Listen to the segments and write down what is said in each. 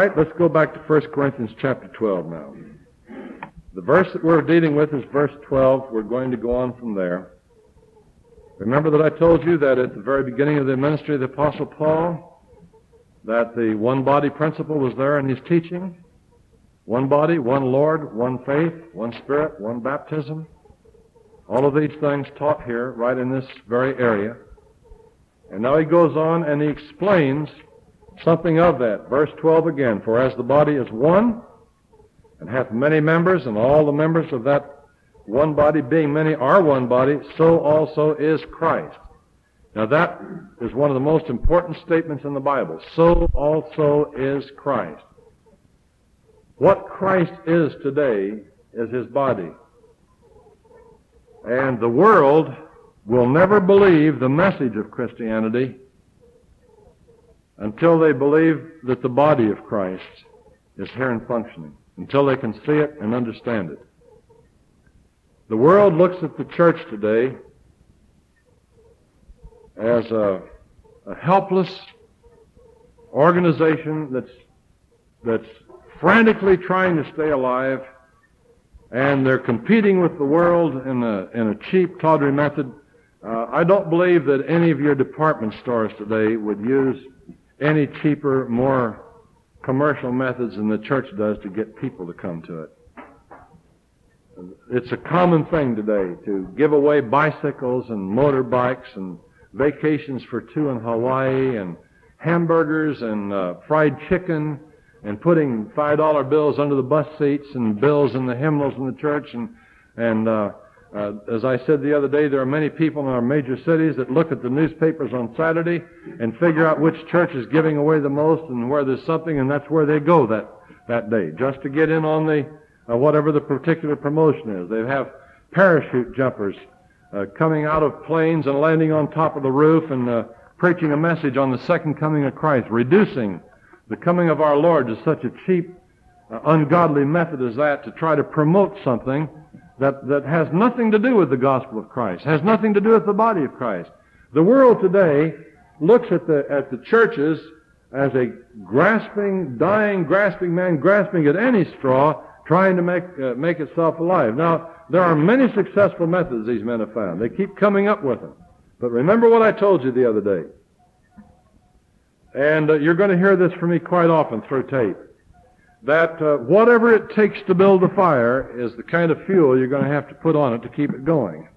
right, let's go back to 1 Corinthians chapter 12 now. The verse that we're dealing with is verse 12. We're going to go on from there. Remember that I told you that at the very beginning of the ministry of the Apostle Paul, that the one body principle was there in his teaching. One body, one Lord, one faith, one Spirit, one baptism. All of these things taught here, right in this very area. And now he goes on and he explains something of that. Verse 12 again, for as the body is one, and hath many members, and all the members of that one body, being many, are one body, so also is Christ. Now that is one of the most important statements in the Bible. So also is Christ. What Christ is today is his body. And the world will never believe the message of Christianity until they believe that the body of Christ is here and functioning, until they can see it and understand it. The world looks at the church today as a helpless organization that's frantically trying to stay alive, and they're competing with the world in a cheap, tawdry method. I don't believe that any of your department stores today would use any cheaper, more commercial methods than the church does to get people to come to it. It's a common thing today to give away bicycles and motorbikes and vacations for two in Hawaii and hamburgers and fried chicken and putting $5 bills under the bus seats and bills in the hymnals in the church. And as I said the other day, there are many people in our major cities that look at the newspapers on Saturday and figure out which church is giving away the most and where there's something, and that's where they go that day, just to get in on the whatever the particular promotion is. They have parachute jumpers coming out of planes and landing on top of the roof and preaching a message on the second coming of Christ, reducing the coming of our Lord to such a cheap, ungodly method as that to try to promote something that has nothing to do with the gospel of Christ, has nothing to do with the body of Christ. The world today looks at the churches as a grasping, dying, grasping man, grasping at any straw, trying to make itself alive. Now, there are many successful methods these men have found. They keep coming up with them. But remember what I told you the other day. And you're going to hear this from me quite often through tape. That whatever it takes to build a fire is the kind of fuel you're going to have to put on it to keep it going.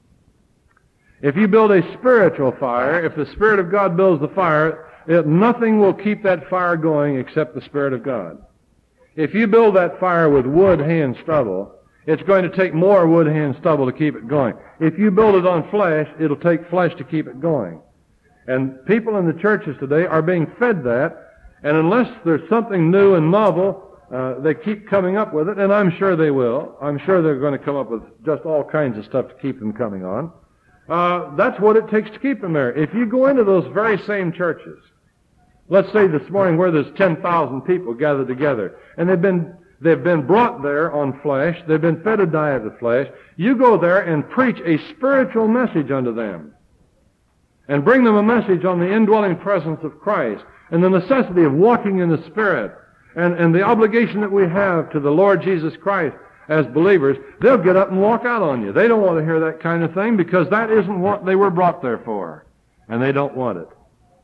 If you build a spiritual fire, if the Spirit of God builds the fire, nothing will keep that fire going except the Spirit of God. If you build that fire with wood, hay, and stubble, it's going to take more wood, hay, and stubble to keep it going. If you build it on flesh, it'll take flesh to keep it going. And people in the churches today are being fed that, and unless there's something new and novel, they keep coming up with it, and I'm sure they will. I'm sure they're going to come up with just all kinds of stuff to keep them coming on. That's what it takes to keep them there. If you go into those very same churches, let's say this morning where there's 10,000 people gathered together, and they've been brought there on flesh, they've been fed a diet of flesh, you go there and preach a spiritual message unto them, and bring them a message on the indwelling presence of Christ, and the necessity of walking in the Spirit, and the obligation that we have to the Lord Jesus Christ as believers. They'll get up and walk out on you. They don't want to hear that kind of thing because that isn't what they were brought there for, and they don't want it.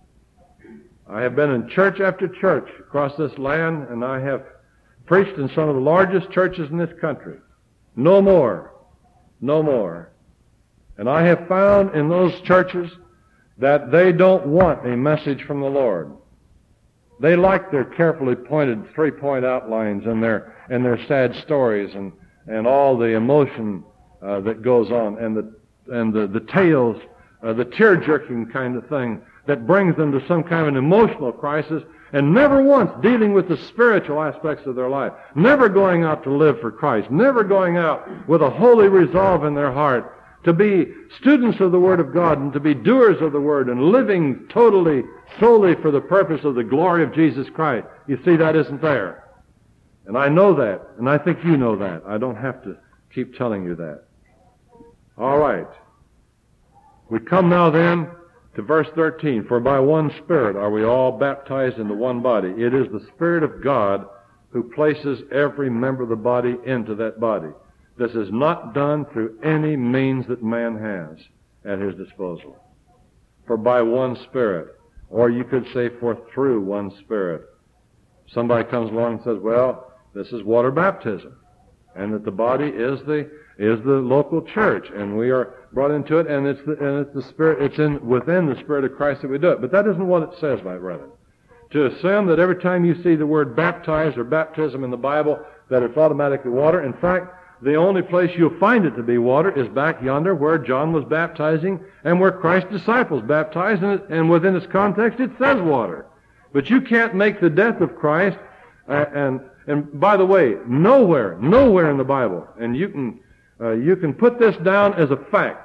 I have been in church after church across this land, and I have preached in some of the largest churches in this country. No more. No more. And I have found in those churches that they don't want a message from the Lord. They like their carefully pointed three-point outlines and their sad stories and all the emotion that goes on and the tales, the tear-jerking kind of thing that brings them to some kind of an emotional crisis, and never once dealing with the spiritual aspects of their life, never going out to live for Christ, never going out with a holy resolve in their heart to be students of the Word of God and to be doers of the Word and living totally, solely for the purpose of the glory of Jesus Christ. You see, that isn't there. And I know that, and I think you know that. I don't have to keep telling you that. All right. We come now then to verse 13, for by one Spirit are we all baptized into one body. It is the Spirit of God who places every member of the body into that body. This is not done through any means that man has at his disposal. For by one Spirit, or you could say for through one Spirit. Somebody comes along and says, well, this is water baptism, and that the body is the local church, and we are brought into it, and it's the Spirit, within the Spirit of Christ that we do it. But that isn't what it says, my brethren. To assume that every time you see the word baptized or baptism in the Bible, that it's automatically water. In fact, the only place you'll find it to be water is back yonder where John was baptizing and where Christ's disciples baptized, and within its context it says water. But you can't make the death of Christ, and by the way, nowhere in the Bible, and you can put this down as a fact,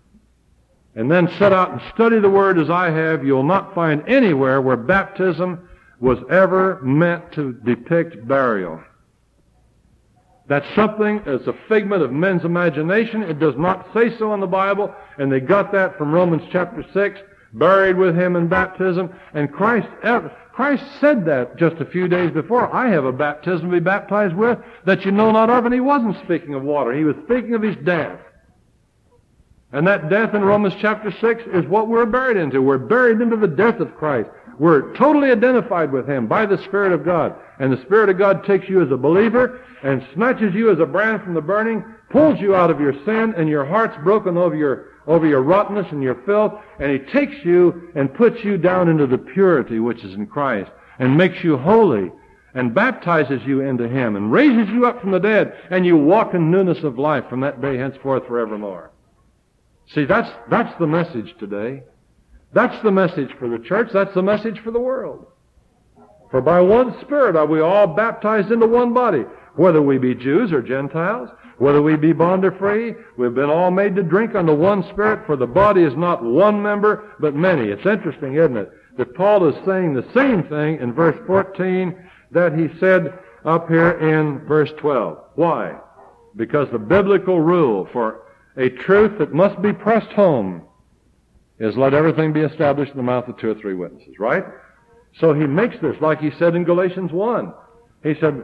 and then set out and study the Word as I have, you'll not find anywhere where baptism was ever meant to depict burial. That's something that's a figment of men's imagination. It does not say so in the Bible, and they got that from Romans chapter 6, buried with Him in baptism, and Christ said that just a few days before. I have a baptism to be baptized with that you know not of, and He wasn't speaking of water. He was speaking of His death. And that death in Romans chapter 6 is what we're buried into. We're buried into the death of Christ. We're totally identified with Him by the Spirit of God. And the Spirit of God takes you as a believer and snatches you as a brand from the burning, pulls you out of your sin, and your heart's broken over your rottenness and your filth, and He takes you and puts you down into the purity which is in Christ, and makes you holy, and baptizes you into Him, and raises you up from the dead, and you walk in newness of life from that day henceforth forevermore. See, that's the message today. That's the message for the church. That's the message for the world. For by one Spirit are we all baptized into one body, whether we be Jews or Gentiles, whether we be bond or free. We've been all made to drink unto one Spirit, for the body is not one member, but many. It's interesting, isn't it, that Paul is saying the same thing in verse 14 that he said up here in verse 12. Why? Because the biblical rule for a truth that must be pressed home is let everything be established in the mouth of 2 or 3 witnesses, right? So he makes this like he said in Galatians 1. He said,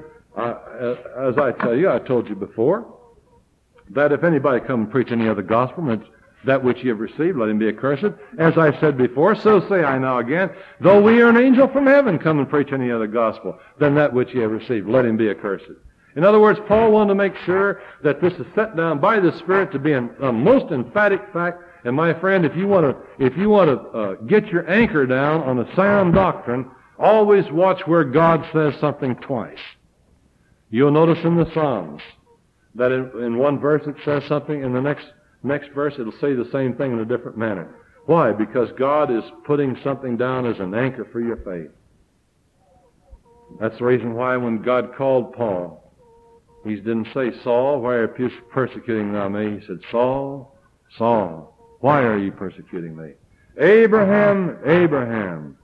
as I told you before, that if anybody come and preach any other gospel than that which ye have received, let him be accursed. As I said before, so say I now again, though we are an angel from heaven come and preach any other gospel than that which ye have received, let him be accursed. In other words, Paul wanted to make sure that this is set down by the Spirit to be a most emphatic fact. And my friend, if you want to get your anchor down on a sound doctrine, always watch where God says something twice. You'll notice in the Psalms that in one verse it says something, in the next verse it'll say the same thing in a different manner. Why? Because God is putting something down as an anchor for your faith. That's the reason why when God called Paul, He didn't say, Saul, why are you persecuting thou me? He said, Saul, Saul, why are you persecuting me? Abraham, Abraham.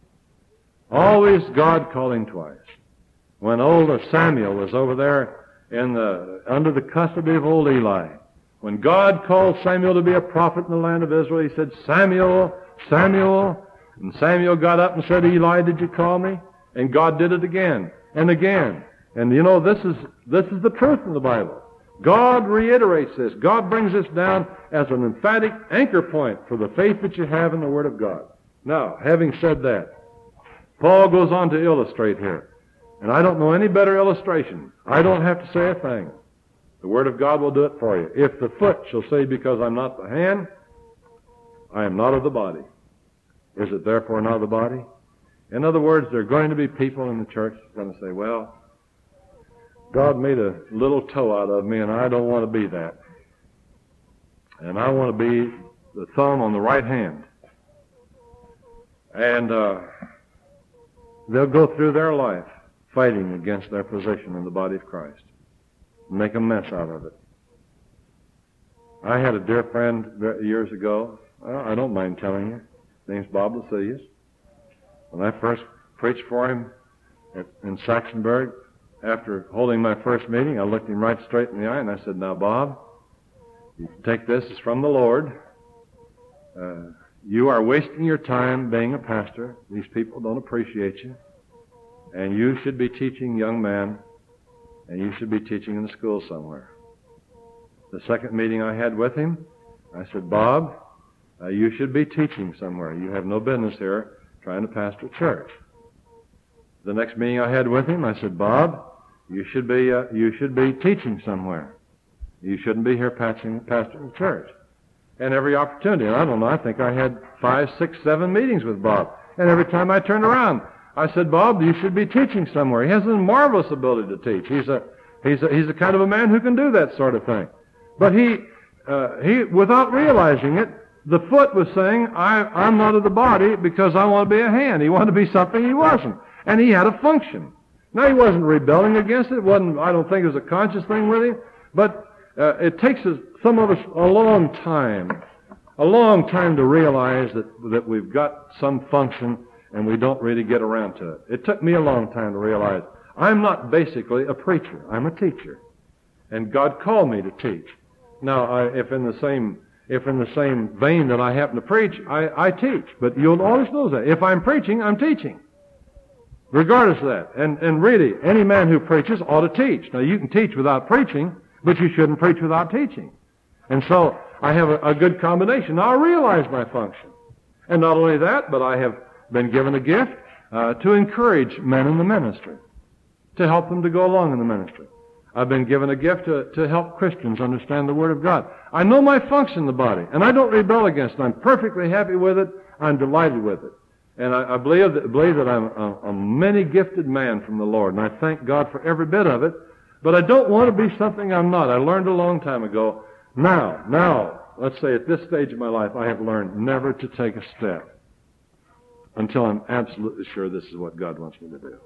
Always God calling twice. When old Samuel was over there under the custody of old Eli, when God called Samuel to be a prophet in the land of Israel, He said, Samuel, Samuel. And Samuel got up and said, Eli, did you call me? And God did it again and again. And you know, this is the truth in the Bible. God reiterates this. God brings this down as an emphatic anchor point for the faith that you have in the Word of God. Now, having said that, Paul goes on to illustrate here. And I don't know any better illustration. I don't have to say a thing. The Word of God will do it for you. If the foot shall say, because I'm not the hand, I am not of the body, is it therefore not of the body? In other words, there are going to be people in the church who are going to say, well, God made a little toe out of me, and I don't want to be that. And I want to be the thumb on the right hand. And they'll go through their life fighting against their position in the body of Christ. Make a mess out of it. I had a dear friend years ago. I don't mind telling you. His name's Bob Lascilius. When I first preached for him in Saxonburg, after holding my first meeting, I looked him right straight in the eye and I said, now, Bob, you take this as from the Lord. You are wasting your time being a pastor. These people don't appreciate you. And you should be teaching young men, and you should be teaching in the school somewhere. The second meeting I had with him, I said, Bob, you should be teaching somewhere. You have no business here trying to pastor a church. The next meeting I had with him, I said, Bob, you should be teaching somewhere. You shouldn't be here pastoring a church. And every opportunity, and I don't know, I think I had 5, 6, 7 meetings with Bob. And every time I turned around, I said, Bob, you should be teaching somewhere. He has a marvelous ability to teach. He's the kind of a man who can do that sort of thing. But he, without realizing it, the foot was saying, I'm not of the body because I want to be a hand. He wanted to be something he wasn't. And he had a function. Now, he wasn't rebelling against it. I don't think it was a conscious thing with him. But it takes some of us a long time to realize that we've got some function and we don't really get around to it. It took me a long time to realize I'm not basically a preacher. I'm a teacher. And God called me to teach. Now, if in the same vein that I happen to preach, I teach. But you'll always know that. If I'm preaching, I'm teaching. Regardless of that. And really, any man who preaches ought to teach. Now, you can teach without preaching, but you shouldn't preach without teaching. And so, I have a good combination. Now, I realize my function. And not only that, but I have been given a gift to encourage men in the ministry, to help them to go along in the ministry. I've been given a gift to help Christians understand the Word of God. I know my function in the body, and I don't rebel against it. I'm perfectly happy with it. I'm delighted with it. And I believe that I'm a many-gifted man from the Lord, and I thank God for every bit of it. But I don't want to be something I'm not. I learned a long time ago. Now, let's say at this stage of my life, I have learned never to take a step until I'm absolutely sure this is what God wants me to do.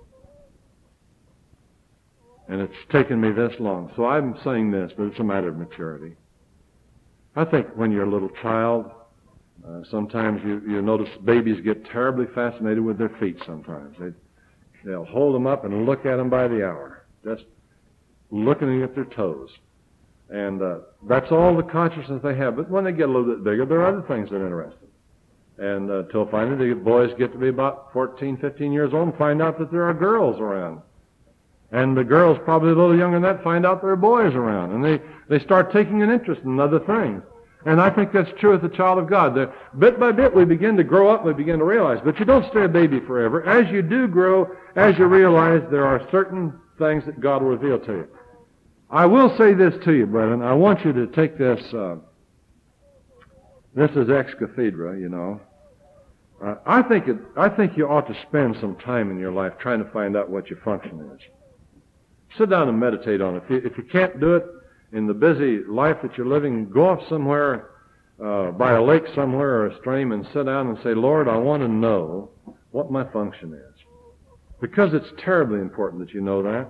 And it's taken me this long. So I'm saying this, but it's a matter of maturity. I think when you're a little child, sometimes you notice babies get terribly fascinated with their feet sometimes. They'll hold them up and look at them by the hour, just looking at their toes. And that's all the consciousness they have. But when they get a little bit bigger, there are other things that interest them. And till finally the boys get to be about 14, 15 years old and find out that there are girls around. And the girls, probably a little younger than that, find out there are boys around. And they start taking an interest in other things. And I think that's true with the child of God. Bit by bit, we begin to grow up, we begin to realize. But you don't stay a baby forever. As you do grow, as you realize, there are certain things that God will reveal to you. I will say this to you, brethren. I want you to take this. This is ex cathedra, you know. I think you ought to spend some time in your life trying to find out what your function is. Sit down and meditate on it. If you can't do it in the busy life that you're living, go off somewhere by a lake somewhere or a stream and sit down and say, Lord, I want to know what my function is. Because it's terribly important that you know that.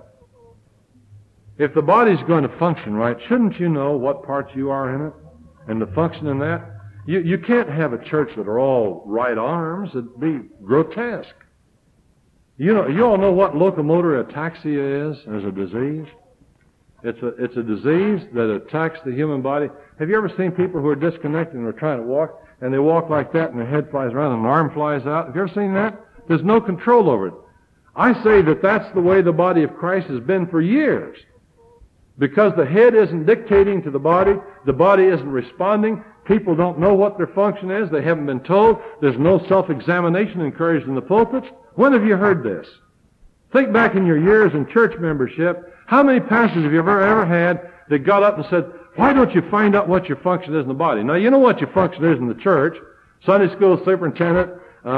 If the body's going to function right, shouldn't you know what parts you are in it and the function in that? You can't have a church that are all right arms. It'd be grotesque. You all know what locomotor ataxia is as a disease? It's a disease that attacks the human body. Have you ever seen people who are disconnected and are trying to walk, and they walk like that and their head flies around and an arm flies out? Have you ever seen that? There's no control over it. I say that that's the way the body of Christ has been for years. Because the head isn't dictating to the body isn't responding, people don't know what their function is, they haven't been told, there's no self-examination encouraged in the pulpits. When have you heard this? Think back in your years in church membership, how many pastors have you ever had that got up and said, why don't you find out what your function is in the body? Now, you know what your function is in the church, Sunday school superintendent,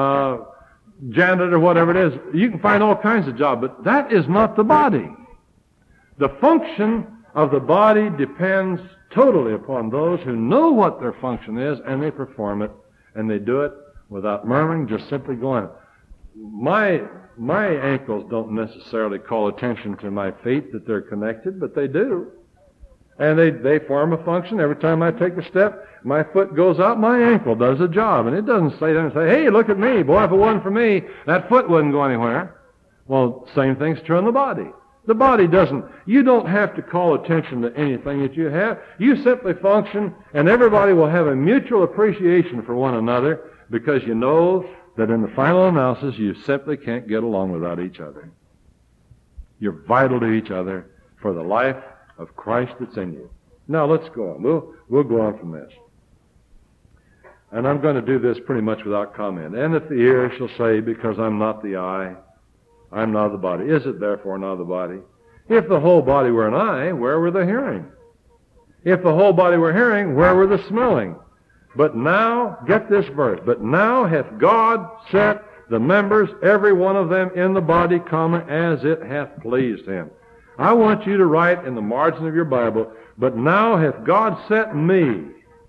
janitor, whatever it is. You can find all kinds of jobs, but that is not the body. The function of the body depends totally upon those who know what their function is, and they perform it, and they do it without murmuring, just simply going. My ankles don't necessarily call attention to my feet that they're connected, but they do. And they form a function. Every time I take a step, my foot goes out, my ankle does a job. And it doesn't say there and say, hey, look at me. Boy, if it wasn't for me, that foot wouldn't go anywhere. Well, same thing's true in the body. The body doesn't. You don't have to call attention to anything that you have. You simply function, and everybody will have a mutual appreciation for one another because you know that in the final analysis you simply can't get along without each other. You're vital to each other for the life of Christ that's in you. Now let's go on. We'll go on from this. And I'm going to do this pretty much without comment. And if the ear shall say, because I'm not the eye, I'm not the body, is it therefore not the body? If the whole body were an eye, where were the hearing? If the whole body were hearing, where were the smelling? But now, get this verse, but now hath God set the members, every one of them in the body, as it hath pleased him. I want you to write in the margin of your Bible, but now hath God set me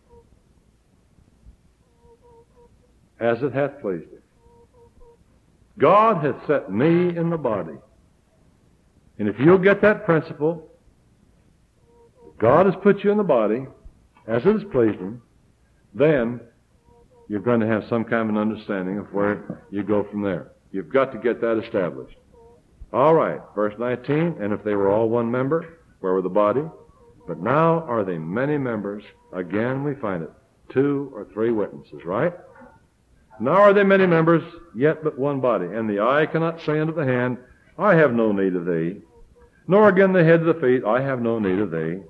as it hath pleased him. God hath set me in the body. And if you'll get that principle, God has put you in the body as it has pleased him, then you're going to have some kind of an understanding of where you go from there. You've got to get that established. All right, verse 19, and if they were all one member, where were the body? But now are they many members. Again, we find it. 2 or 3 witnesses, right? Now are they many members, yet but one body. And the eye cannot say unto the hand, I have no need of thee. Nor again the head to the feet, I have no need of thee.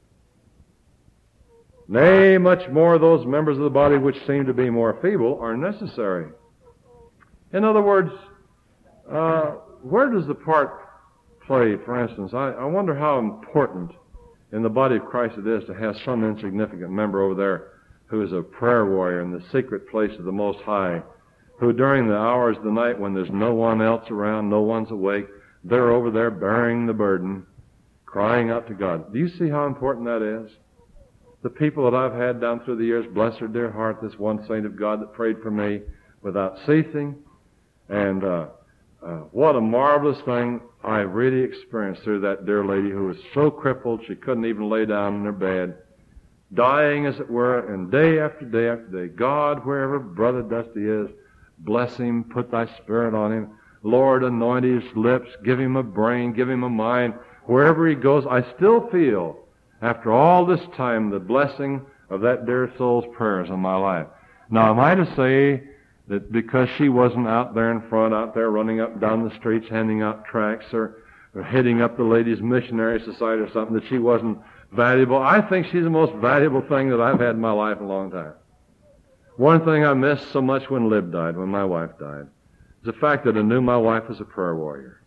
Nay, much more those members of the body which seem to be more feeble are necessary. In other words, where does the part play, for instance? I wonder how important in the body of Christ it is to have some insignificant member over there who is a prayer warrior in the secret place of the Most High, who during the hours of the night when there's no one else around, no one's awake, they're over there bearing the burden, crying out to God. Do you see how important that is? The people that I've had down through the years, bless her dear heart, this one saint of God that prayed for me without ceasing. And what a marvelous thing I really experienced through that dear lady who was so crippled she couldn't even lay down in her bed, dying as it were, and day after day after day, God, wherever Brother Dusty is, bless him, put thy spirit on him. Lord, anoint his lips, give him a brain, give him a mind. Wherever he goes, I still feel, after all this time, the blessing of that dear soul's prayers in my life. Now, am I to say that because she wasn't out there in front, out there running up and down the streets, handing out tracts, or heading up the Ladies' Missionary Society or something, that she wasn't valuable? I think she's the most valuable thing that I've had in my life in a long time. One thing I missed so much when Lib died, when my wife died, is the fact that I knew my wife was a prayer warrior.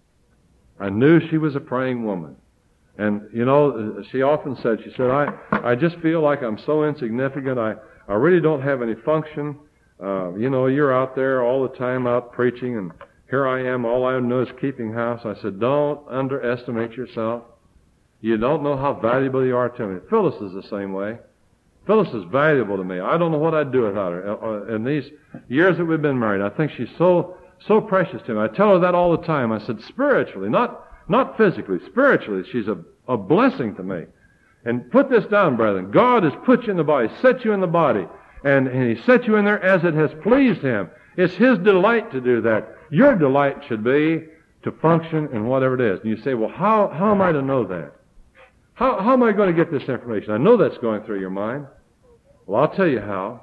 I knew she was a praying woman. And, you know, she often said, I just feel like I'm so insignificant. I really don't have any function. You're out there all the time out preaching, and here I am. All I know is keeping house. I said, don't underestimate yourself. You don't know how valuable you are to me. Phyllis is the same way. Phyllis is valuable to me. I don't know what I'd do without her. In these years that we've been married, I think she's so precious to me. I tell her that all the time. I said, spiritually, not physically, spiritually, she's a blessing to me. And put this down, brethren. God has put you in the body, set you in the body, and he set you in there as it has pleased him. It's his delight to do that. Your delight should be to function in whatever it is. And you say, well, how am I to know that? How am I going to get this information? I know that's going through your mind. Well, I'll tell you how.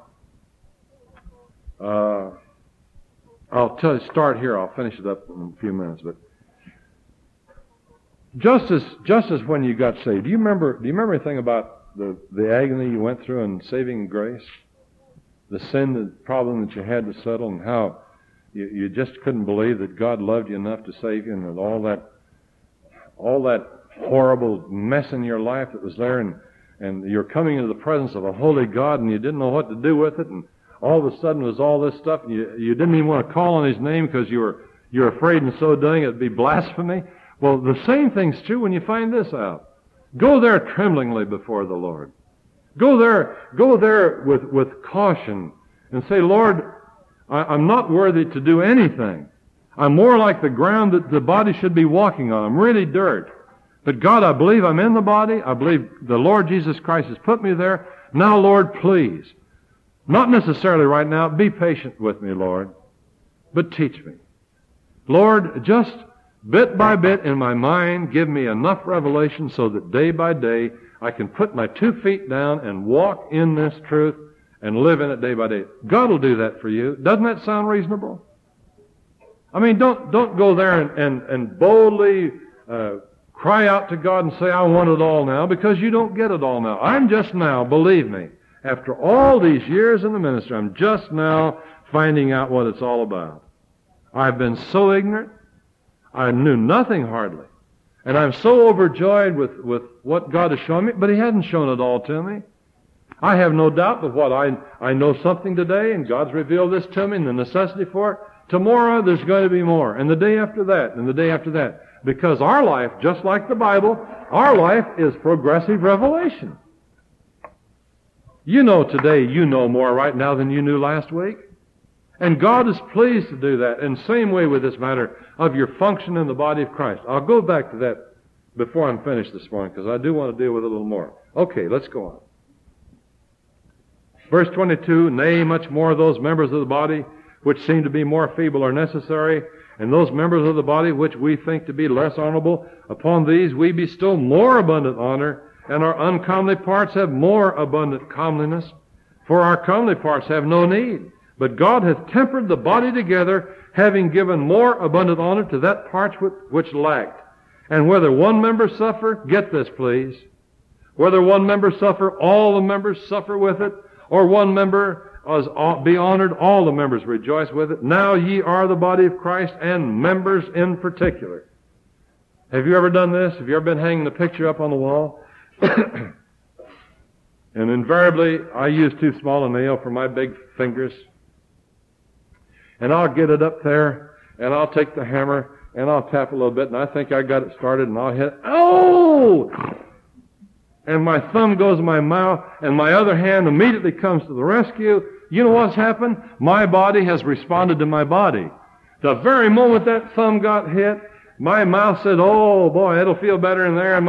Start here. I'll finish it up in a few minutes. But just as when you got saved, do you remember anything about the agony you went through in saving grace? The sin, the problem that you had to settle, and how you just couldn't believe that God loved you enough to save you, and that all that horrible mess in your life that was there, and you're coming into the presence of a holy God, and you didn't know what to do with it, and all of a sudden was all this stuff, and you didn't even want to call on his name because you're afraid in so doing it'd be blasphemy. Well, the same thing's true when you find this out. Go there tremblingly before the Lord. Go there with caution and say, Lord, I'm not worthy to do anything. I'm more like the ground that the body should be walking on. I'm really dirt. But God, I believe I'm in the body. I believe the Lord Jesus Christ has put me there. Now, Lord, please, not necessarily right now, be patient with me, Lord, but teach me. Lord, just bit by bit in my mind, give me enough revelation so that day by day I can put my 2 feet down and walk in this truth and live in it day by day. God will do that for you. Doesn't that sound reasonable? I mean, don't go there and boldly cry out to God and say, I want it all now, because you don't get it all now. I'm just now, believe me, after all these years in the ministry, I'm just now finding out what it's all about. I've been so ignorant. I knew nothing hardly. And I'm so overjoyed with what God has shown me, but He hasn't shown it all to me. I have no doubt but what I know something today, and God's revealed this to me, and the necessity for it. Tomorrow there's going to be more, and the day after that, and the day after that. Because our life, just like the Bible, our life is progressive revelation. You know today, you know more right now than you knew last week. And God is pleased to do that. And same way with this matter of your function in the body of Christ. I'll go back to that before I'm finished this morning, because I do want to deal with it a little more. Okay, let's go on. Verse 22, nay, much more those members of the body which seem to be more feeble are necessary, and those members of the body which we think to be less honorable, upon these we bestow more abundant honor, and our uncomely parts have more abundant comeliness. For our comely parts have no need, but God hath tempered the body together, having given more abundant honor to that part which lacked. And whether one member suffer, get this please, whether one member suffer, all the members suffer with it, or one member be honored, all the members rejoice with it. Now ye are the body of Christ, and members in particular. Have you ever done this? Have you ever been hanging the picture up on the wall? And invariably, I use too small a nail for my big fingers. And I'll get it up there, and I'll take the hammer, and I'll tap a little bit, and I think I got it started, and I'll hit it. Oh! And my thumb goes in my mouth, and my other hand immediately comes to the rescue. You know what's happened? My body has responded to my body. The very moment that thumb got hit, my mouth said, oh boy, it'll feel better in there, and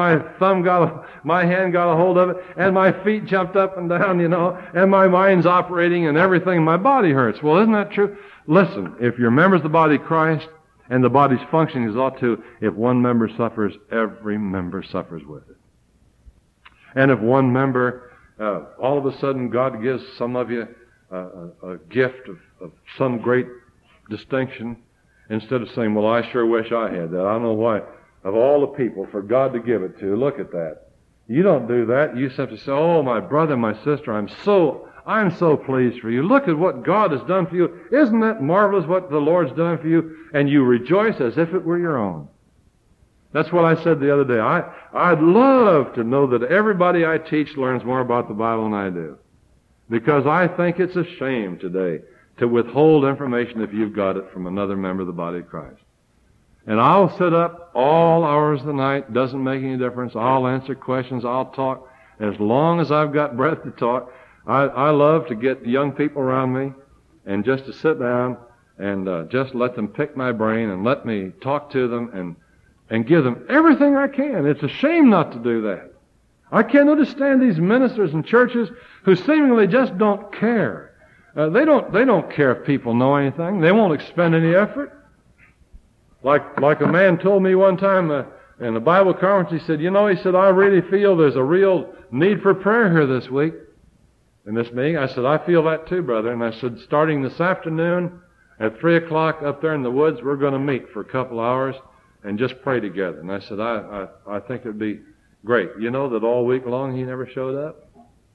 my hand got a hold of it, and my feet jumped up and down, and my mind's operating and everything. My body hurts. Well, isn't that true? Listen, if you're members of the body of Christ, and the body's functioning as ought to, if one member suffers, every member suffers with it. And if one member, all of a sudden God gives some of you a gift of some great distinction, instead of saying, well, I sure wish I had that. I don't know why, of all the people, for God to give it to, look at that. You don't do that. You just have to say, oh, my brother, my sister, I'm so pleased for you. Look at what God has done for you. Isn't that marvelous what the Lord's done for you? And you rejoice as if it were your own. That's what I said the other day. I'd love to know that everybody I teach learns more about the Bible than I do. Because I think it's a shame today to withhold information if you've got it from another member of the body of Christ. And I'll sit up all hours of the night. Doesn't make any difference. I'll answer questions. I'll talk. As long as I've got breath to talk, I love to get young people around me and just to sit down and just let them pick my brain and let me talk to them and give them everything I can. It's a shame not to do that. I can't understand these ministers in churches who seemingly just don't care. They don't care if people know anything. They won't expend any effort. Like a man told me one time in a Bible conference, he said, I really feel there's a real need for prayer here this week. In this meeting, I said, I feel that too, brother. And I said, starting this afternoon at 3 o'clock up there in the woods, we're going to meet for a couple hours and just pray together. And I said, I think it'd be great. You know that all week long he never showed up?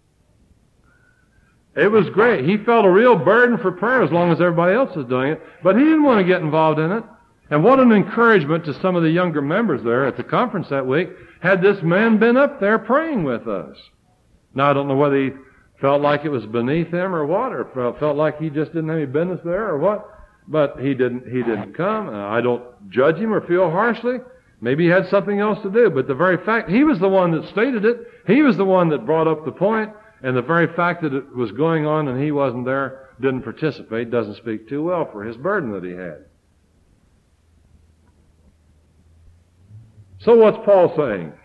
It was great. He felt a real burden for prayer as long as everybody else was doing it, but he didn't want to get involved in it. And what an encouragement to some of the younger members there at the conference that week, had this man been up there praying with us. Now, I don't know whether he felt like it was beneath him or what, or felt like he just didn't have any business there or what, but he didn't come. I don't judge him or feel harshly. Maybe he had something else to do, but the very fact, he was the one that stated it. He was the one that brought up the point, and the very fact that it was going on and he wasn't there, didn't participate, doesn't speak too well for his burden that he had. So what's Paul saying?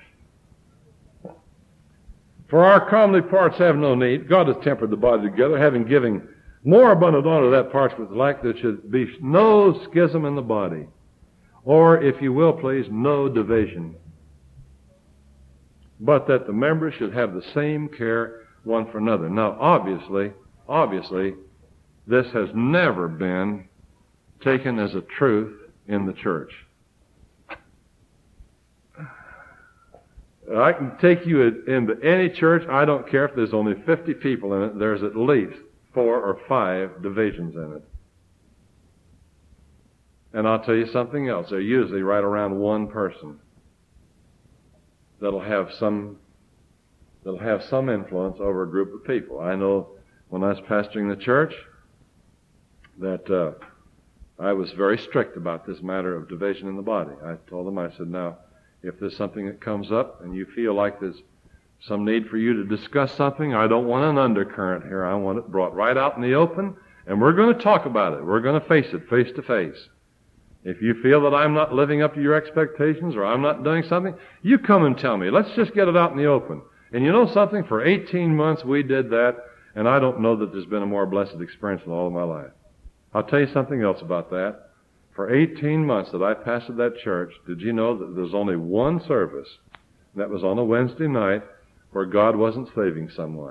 For our comely parts have no need. God has tempered the body together, having given more abundant honor to that part which lack, there should be no schism in the body. Or, if you will please, no division. But that the members should have the same care one for another. Now, obviously, obviously, this has never been taken as a truth in the church. I can take you into any church. I don't care if there's only 50 people in it. There's at least 4 or 5 divisions in it. And I'll tell you something else. They're usually right around one person that'll have some influence over a group of people. I know when I was pastoring the church that I was very strict about this matter of division in the body. I told them, I said, now, if there's something that comes up and you feel like there's some need for you to discuss something, I don't want an undercurrent here. I want it brought right out in the open, and we're going to talk about it. We're going to face it face to face. If you feel that I'm not living up to your expectations or I'm not doing something, you come and tell me. Let's just get it out in the open. And you know something? For 18 months we did that, and I don't know that there's been a more blessed experience in all of my life. I'll tell you something else about that. For 18 months that I pastored that church, did you know that there's only one service, and that was on a Wednesday night, where God wasn't saving someone?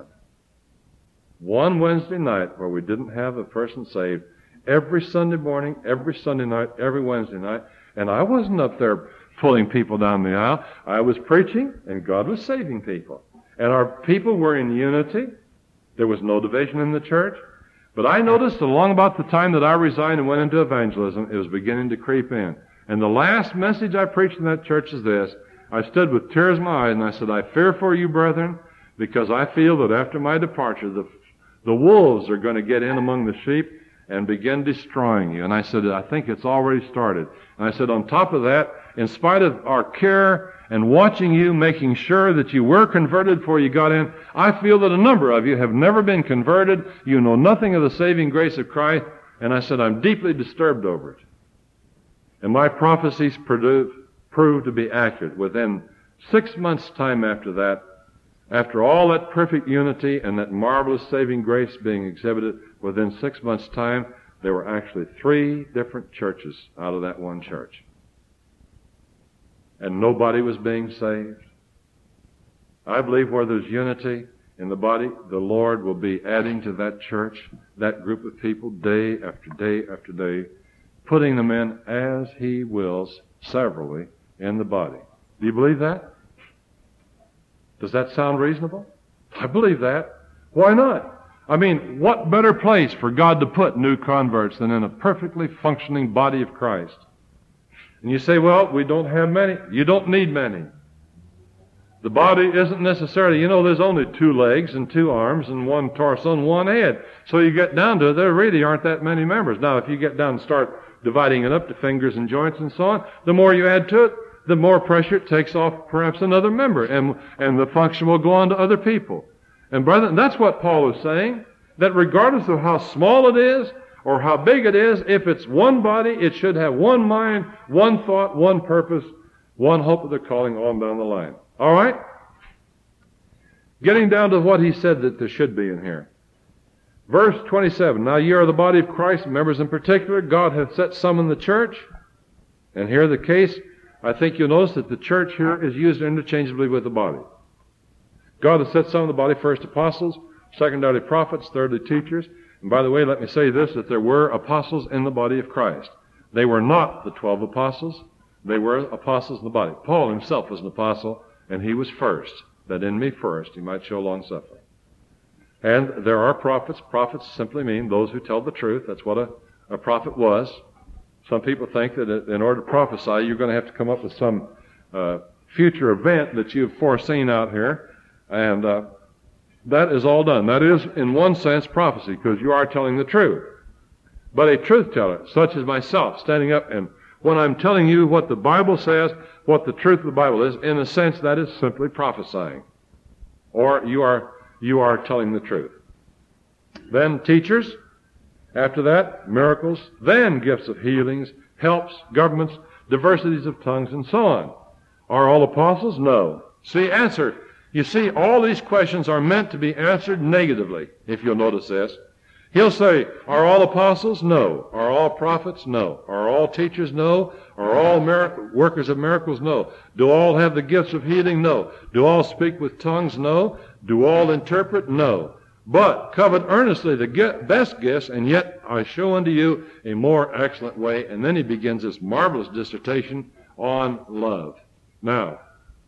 One Wednesday night where we didn't have a person saved. Every Sunday morning, every Sunday night, every Wednesday night. And I wasn't up there pulling people down the aisle. I was preaching, and God was saving people. And our people were in unity. There was no division in the church. But I noticed along about the time that I resigned and went into evangelism, it was beginning to creep in. And the last message I preached in that church is this. I stood with tears in my eyes and I said, I fear for you, brethren, because I feel that after my departure, the wolves are going to get in among the sheep and begin destroying you. And I said, I think it's already started. And I said, on top of that, in spite of our care and watching you, making sure that you were converted before you got in, I feel that a number of you have never been converted. You know nothing of the saving grace of Christ. And I said, I'm deeply disturbed over it. And my prophecies proved to be accurate. Within 6 months' time after that, after all that perfect unity and that marvelous saving grace being exhibited, within 6 months' time, there were actually 3 different churches out of that one church. And nobody was being saved. I believe where there's unity in the body, the Lord will be adding to that church, that group of people, day after day after day, putting them in as He wills, severally, in the body. Do you believe that? Does that sound reasonable? I believe that. Why not? I mean, what better place for God to put new converts than in a perfectly functioning body of Christ? And you say, well, we don't have many. You don't need many. The body isn't necessarily, there's only 2 legs and 2 arms and 1 torso and 1 head. So you get down to it, there really aren't that many members. Now, if you get down and start dividing it up to fingers and joints and so on, the more you add to it, the more pressure it takes off perhaps another member, and the function will go on to other people. And brethren, that's what Paul is saying, that regardless of how small it is or how big it is, if it's one body, it should have one mind, one thought, one purpose, one hope of the calling on down the line. All right? Getting down to what he said that there should be in here. Verse 27, now ye are the body of Christ, members in particular. God hath set some in the church. And here the case, I think you'll notice that the church here is used interchangeably with the body. God has set some in the body, first apostles, secondarily prophets, thirdly teachers. And by the way, let me say this, that there were apostles in the body of Christ. They were not the 12 apostles. They were apostles in the body. Paul himself was an apostle, and he was first, that in me first he might show long suffering. And there are prophets. Prophets simply mean those who tell the truth. That's what a prophet was. Some people think that in order to prophesy, you're going to have to come up with some future event that you've foreseen out here. And that is all done. That is, in one sense, prophecy, because you are telling the truth. But a truth teller, such as myself, standing up and when I'm telling you what the Bible says, what the truth of the Bible is, in a sense, that is simply prophesying. Or you are telling the truth. Then teachers. After that, miracles. Then gifts of healings, helps, governments, diversities of tongues, and so on. Are all apostles? No. See, answer. You see, all these questions are meant to be answered negatively, if you'll notice this. He'll say, are all apostles? No. Are all prophets? No. Are all teachers? No. Are all workers of miracles? No. Do all have the gifts of healing? No. Do all speak with tongues? No. Do all interpret? No. but covet earnestly the best gifts, and yet I show unto you a more excellent way. And then he begins this marvelous dissertation on love. Now,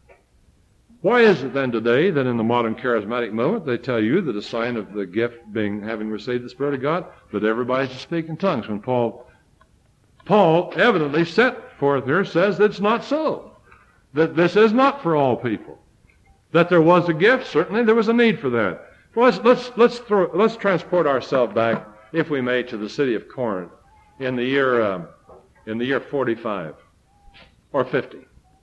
why is it then today that in the modern charismatic movement they tell you that a sign of the gift being having received the Spirit of God, that everybody's to speak in tongues, when Paul evidently set forth here says that it's not so, that this is not for all people, that there was a gift, certainly there was a need for that. Well, let's transport ourselves back, if we may, to the city of Corinth in the year 45 or 50.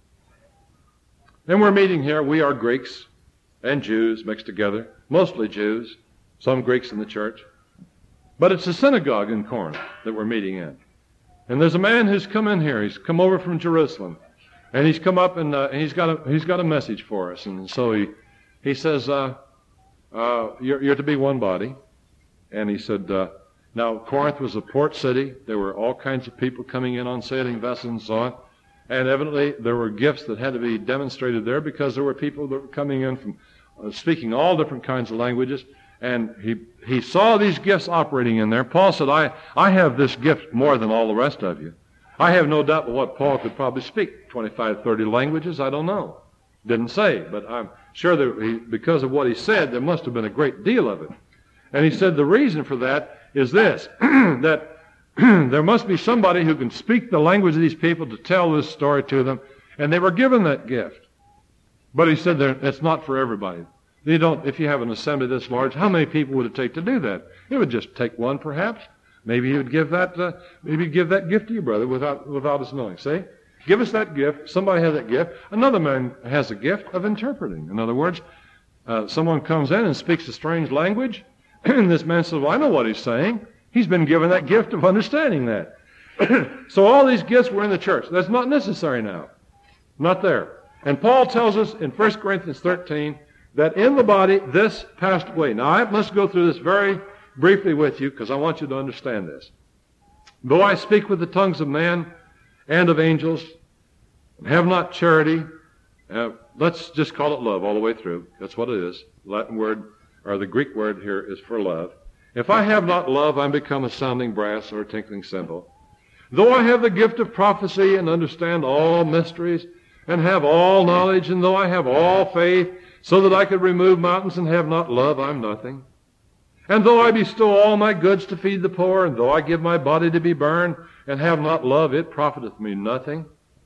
And we're meeting here. We are Greeks and Jews mixed together, mostly Jews, some Greeks in the church. But it's a synagogue in Corinth that we're meeting in. And there's a man who's come in here. He's come over from Jerusalem. And he's come up and he's got a message for us. And so he says, you're to be one body. And he said, now Corinth was a port city. There were all kinds of people coming in on sailing vessels and so on. And evidently there were gifts that had to be demonstrated there because there were people that were coming in from speaking all different kinds of languages. And he saw these gifts operating in there. Paul said, I have this gift more than all the rest of you. I have no doubt but what Paul could probably speak 25, 30 languages. I don't know. Didn't say, but I'm sure that because of what he said, there must have been a great deal of it. And he said the reason for that is this, that there must be somebody who can speak the language of these people to tell this story to them. And they were given that gift. But he said it's not for everybody. If you have an assembly this large, how many people would it take to do that? It would just take one, perhaps. Maybe he would give that gift to you, brother, without us knowing. See? Give us that gift. Somebody has that gift. Another man has a gift of interpreting. In other words, someone comes in and speaks a strange language, and this man says, well, I know what he's saying. He's been given that gift of understanding that. So all these gifts were in the church. That's not necessary now. Not there. And Paul tells us in 1 Corinthians 13 that in the body this passed away. Now I must go through this very briefly with you because I want you to understand this. Though I speak with the tongues of man and of angels, and have not charity, let's just call it love all the way through. That's what it is. The Latin word, or the Greek word here is for love. If I have not love, I'm become a sounding brass or a tinkling cymbal. Though I have the gift of prophecy and understand all mysteries and have all knowledge, and though I have all faith so that I could remove mountains and have not love, I'm nothing. And though I bestow all my goods to feed the poor, and though I give my body to be burned and have not love, it profiteth me nothing.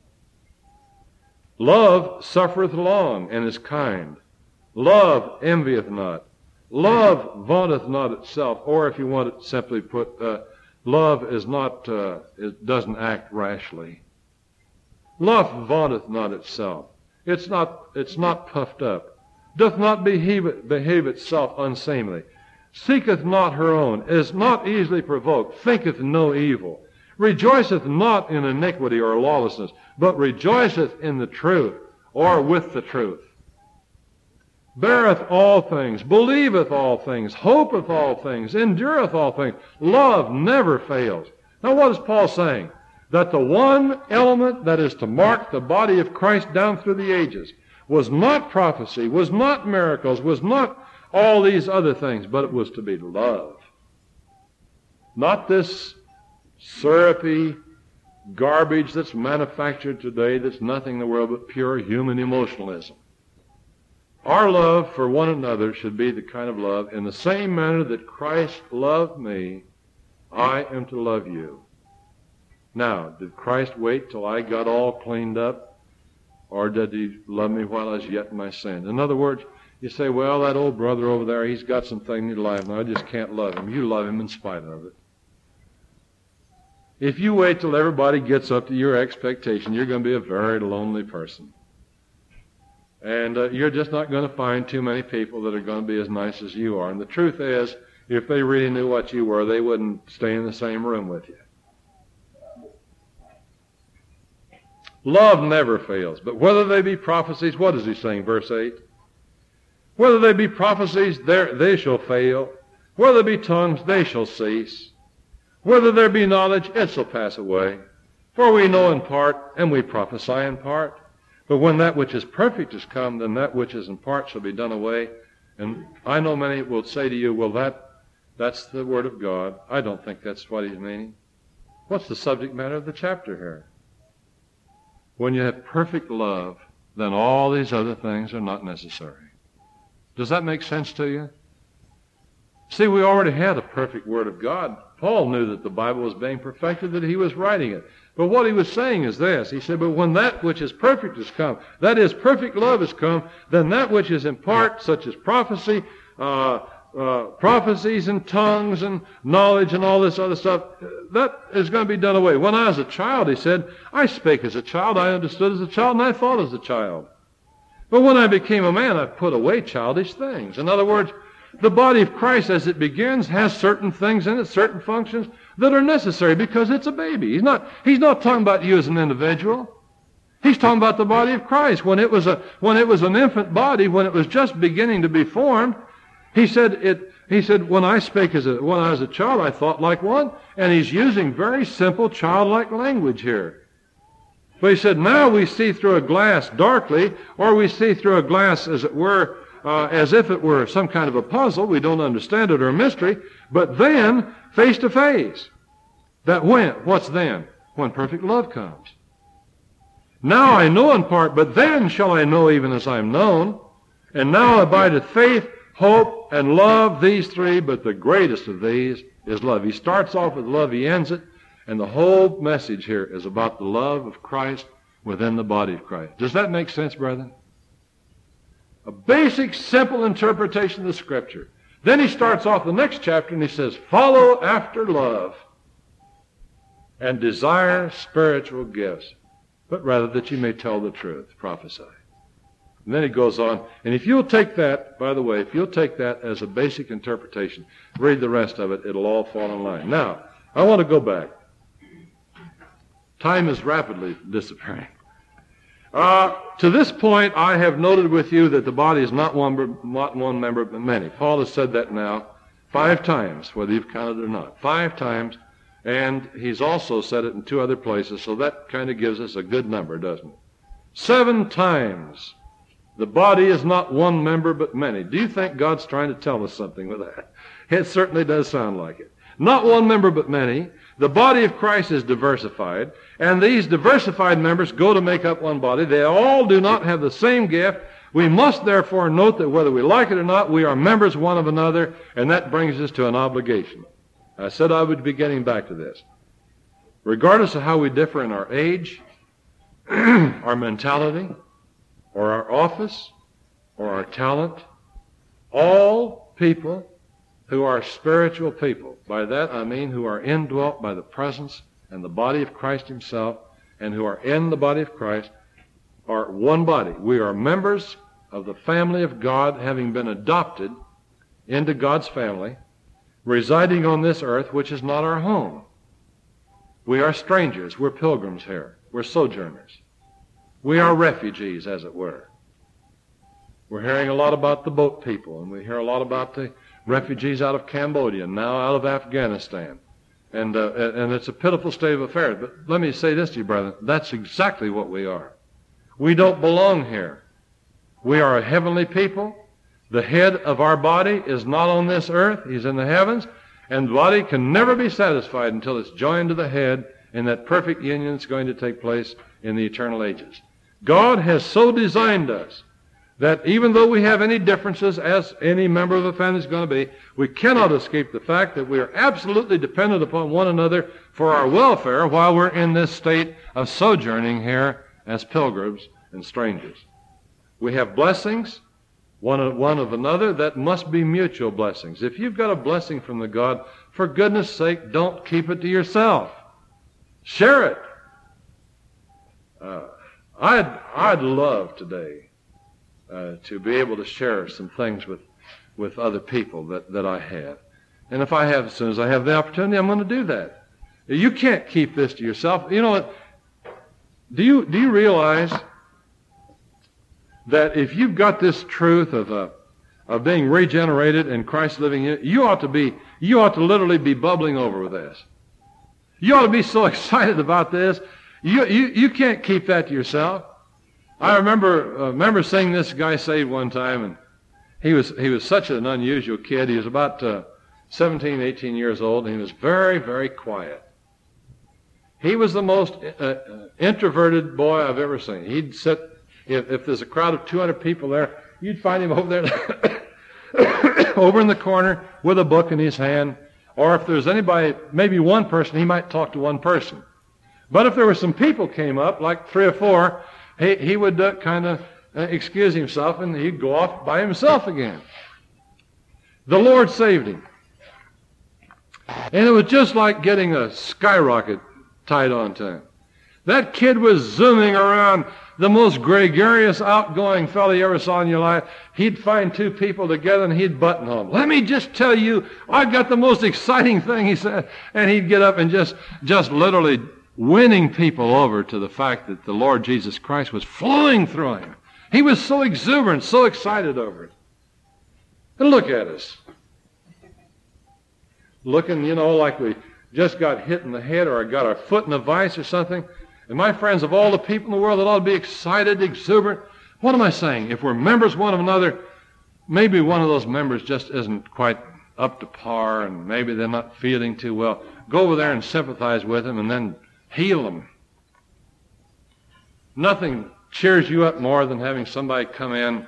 Love suffereth long and is kind. Love envieth not. Love vaunteth not itself, or if you want it simply put, love is not, it doesn't act rashly. Love vaunteth not itself. It's not puffed up. Doth not behave itself unseemly. Seeketh not her own, is not easily provoked, thinketh no evil. Rejoiceth not in iniquity or lawlessness, but rejoiceth in the truth, or with the truth. Beareth all things, believeth all things, hopeth all things, endureth all things. Love never fails. Now what is Paul saying? That the one element that is to mark the body of Christ down through the ages was not prophecy, was not miracles, was not all these other things, but it was to be love. Not this syrupy garbage that's manufactured today that's nothing in the world but pure human emotionalism. Our love for one another should be the kind of love, in the same manner that Christ loved me, I am to love you. Now, did Christ wait till I got all cleaned up, or did he love me while I was yet in my sin? In other words, you say, well, that old brother over there, he's got something in his life, and I just can't love him. You love him in spite of it. If you wait till everybody gets up to your expectation, you're going to be a very lonely person. And you're just not going to find too many people that are going to be as nice as you are. And the truth is, if they really knew what you were, they wouldn't stay in the same room with you. Love never fails. But whether they be prophecies, what is he saying, verse 8? Whether they be prophecies, they shall fail. Whether there be tongues, they shall cease. Whether there be knowledge, it shall pass away. For we know in part, and we prophesy in part. But when that which is perfect is come, then that which is in part shall be done away. And I know many will say to you, well, that's the Word of God. I don't think that's what he's meaning. What's the subject matter of the chapter here? When you have perfect love, then all these other things are not necessary. Does that make sense to you? See, we already had a perfect Word of God. Paul knew that the Bible was being perfected, that he was writing it. But what he was saying is this. He said, but when that which is perfect has come, that is, perfect love has come, then that which is in part, such as prophecy, prophecies and tongues and knowledge and all this other stuff, that is going to be done away. When I was a child, he said, I spake as a child, I understood as a child, and I thought as a child. But when I became a man, I put away childish things. In other words, the body of Christ, as it begins, has certain things in it, certain functions that are necessary because it's a baby. He's not talking about you as an individual. He's talking about the body of Christ. When it was an infant body, when it was just beginning to be formed, he said, when I was a child, I thought like one. And he's using very simple childlike language here. But he said, now we see through a glass darkly, or we see through a glass, as it were, as if it were some kind of a puzzle. We don't understand it or a mystery. But then, face to face. That when? What's then? When perfect love comes. Now I know in part, but then shall I know even as I am known. And now abideth faith, hope, and love, these three, but the greatest of these is love. He starts off with love, he ends it, and the whole message here is about the love of Christ within the body of Christ. Does that make sense, brethren? A basic, simple interpretation of the Scripture. Then he starts off the next chapter and he says, follow after love and desire spiritual gifts, but rather that you may tell the truth, prophesy. And then he goes on, and if you'll take that, by the way, if you'll take that as a basic interpretation, read the rest of it, it'll all fall in line. Now, I want to go back. Time is rapidly disappearing. To this point, I have noted with you that the body is not one member, but many. Paul has said that now 5 times, whether you've counted it or not. 5 times, and he's also said it in 2 other places, so that kind of gives us a good number, doesn't it? 7 times. The body is not one member, but many. Do you think God's trying to tell us something with that? It certainly does sound like it. Not one member, but many. The body of Christ is diversified, and these diversified members go to make up one body. They all do not have the same gift. We must therefore note that whether we like it or not, we are members one of another, and that brings us to an obligation. I said I would be getting back to this. Regardless of how we differ in our age, our mentality, or our office, or our talent, all people who are spiritual people, by that I mean who are indwelt by the presence and the body of Christ himself, and who are in the body of Christ, are one body. We are members of the family of God, having been adopted into God's family, residing on this earth, which is not our home. We are strangers. We're pilgrims here. We're sojourners. We are refugees, as it were. We're hearing a lot about the boat people, and we hear a lot about the refugees out of Cambodia, now out of Afghanistan. And it's a pitiful state of affairs. But let me say this to you, brethren. That's exactly what we are. We don't belong here. We are a heavenly people. The head of our body is not on this earth. He's in the heavens. And the body can never be satisfied until it's joined to the head in that perfect union that's going to take place in the eternal ages. God has so designed us that even though we have any differences, as any member of the family is going to be, we cannot escape the fact that we are absolutely dependent upon one another for our welfare while we're in this state of sojourning here as pilgrims and strangers. We have blessings, one of another, that must be mutual blessings. If you've got a blessing from the God, for goodness sake, don't keep it to yourself. Share it. I'd love today to be able to share some things with other people that I have. And if I have, as soon as I have the opportunity, I'm going to do that. You can't keep this to yourself. You know what? Do you realize that if you've got this truth of being regenerated and Christ living in you, you ought to literally be bubbling over with this. You ought to be so excited about this. You can't keep that to yourself. I remember seeing this guy saved one time, and He was such an unusual kid. He was about 17, 18 years old, and he was very, very quiet. He was the most introverted boy I've ever seen. He'd sit, if there's a crowd of 200 people there, you'd find him over there, over in the corner with a book in his hand. Or if there's anybody, maybe one person, he might talk to one person. But if there were some people came up, like 3 or 4, he would kind of excuse himself, and he'd go off by himself again. The Lord saved him. And it was just like getting a skyrocket tied onto him. That kid was zooming around, the most gregarious, outgoing fellow you ever saw in your life. He'd find 2 people together and he'd button home. Let me just tell you, I've got the most exciting thing, he said. And he'd get up and just literally winning people over to the fact that the Lord Jesus Christ was flowing through him. He was so exuberant, so excited over it. And look at us. Looking, like we just got hit in the head or got our foot in a vice or something. And my friends, of all the people in the world that ought to be excited, exuberant, what am I saying? If we're members one of another, maybe one of those members just isn't quite up to par, and maybe they're not feeling too well. Go over there and sympathize with them and then heal them. Nothing cheers you up more than having somebody come in